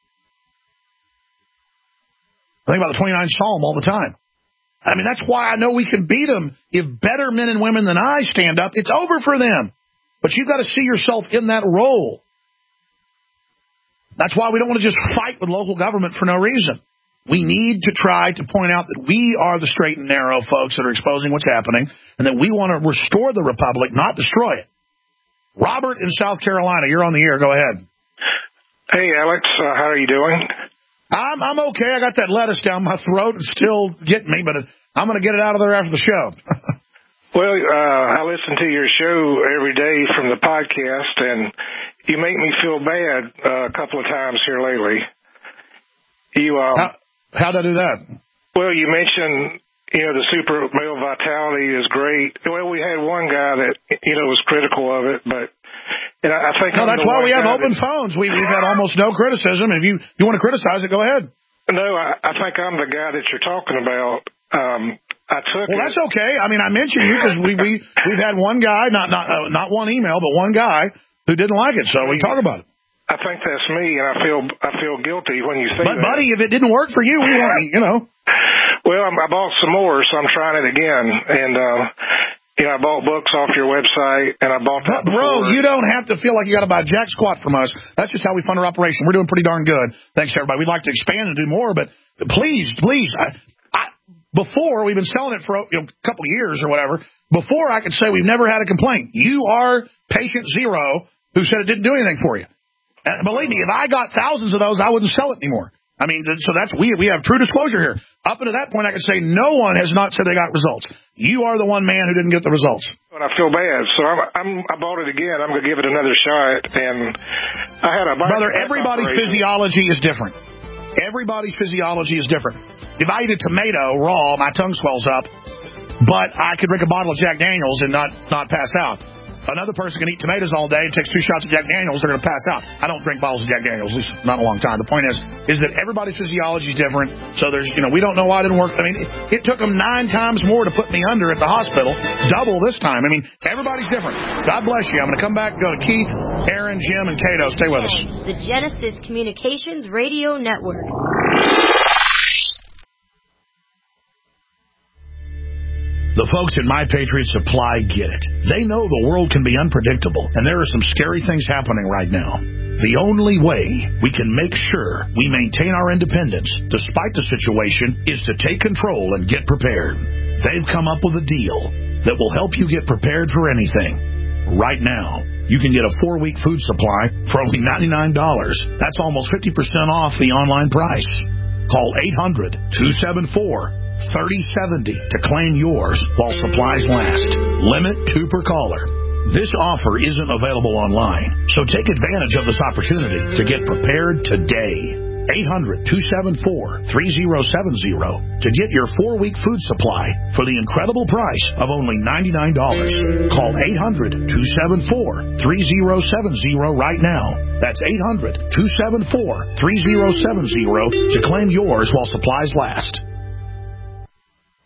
I think about the 29th Psalm all the time. I mean, that's why I know we can beat them. If better men and women than I stand up, it's over for them. But you've got to see yourself in that role. That's why we don't want to just fight with local government for no reason. We need to try to point out that we are the straight and narrow folks that are exposing what's happening, and that we want to restore the republic, not destroy it. Robert in South Carolina, you're on the air. Go ahead. Hey, Alex. How are you doing? I'm okay. I got that lettuce down my throat. It's still getting me, but I'm going to get it out of there after the show. Well, I listen to your show every day from the podcast, and you make me feel bad a couple of times here lately. How'd I do that? Well, you mentioned, the super male vitality is great. Well, we had one guy that, was critical of it, but I think... No, that's why we have open phones. We've had almost no criticism. If you want to criticize it, go ahead. No, I think I'm the guy that you're talking about. That's okay. I mean, I mentioned you because we've had one guy, not one email, but one guy who didn't like it, so we talk about it. I think that's me, and I feel guilty when you say that. But, buddy, if it didn't work for you, we want, Well, I bought some more, so I'm trying it again. And, I bought books off your website, and I bought that before. Bro, you don't have to feel like you got to buy jack squat from us. That's just how we fund our operation. We're doing pretty darn good. Thanks, everybody. We'd like to expand and do more, but please, before, we've been selling it for a couple of years or whatever. Before, I could say we've never had a complaint. You are patient zero who said it didn't do anything for you. And believe me, if I got thousands of those, I wouldn't sell it anymore. I mean, so that's we have true disclosure here. Up until that point, I could say no one has not said they got results. You are the one man who didn't get the results. But I feel bad, so I bought it again. I'm going to give it another shot. And I had a brother. Everybody's physiology is different. Everybody's physiology is different. If I eat a tomato raw, my tongue swells up, but I could drink a bottle of Jack Daniels and not pass out. Another person can eat tomatoes all day and takes 2 shots of Jack Daniels, they're going to pass out. I don't drink bottles of Jack Daniels, at least not in a long time. The point is that everybody's physiology is different. So there's, we don't know why it didn't work. I mean, it took them 9 times more to put me under at the hospital, double this time. I mean, everybody's different. God bless you. I'm going to come back and go to Keith, Aaron, Jim, and Cato. Stay with us. The Genesis Communications Radio Network. The folks at My Patriot Supply get it. They know the world can be unpredictable, and there are some scary things happening right now. The only way we can make sure we maintain our independence, despite the situation, is to take control and get prepared. They've come up with a deal. that will help you get prepared for anything. Right now, you can get a 4-week food supply for only $99. That's almost 50% off the online price. Call 800-274-3070 to claim yours while supplies last. Limit 2 per caller. This offer isn't available online, so take advantage of this opportunity to get prepared today. 800-274-3070 to get your 4-week food supply for the incredible price of only $99. Call 800-274-3070 right now. That's 800-274-3070 to claim yours while supplies last.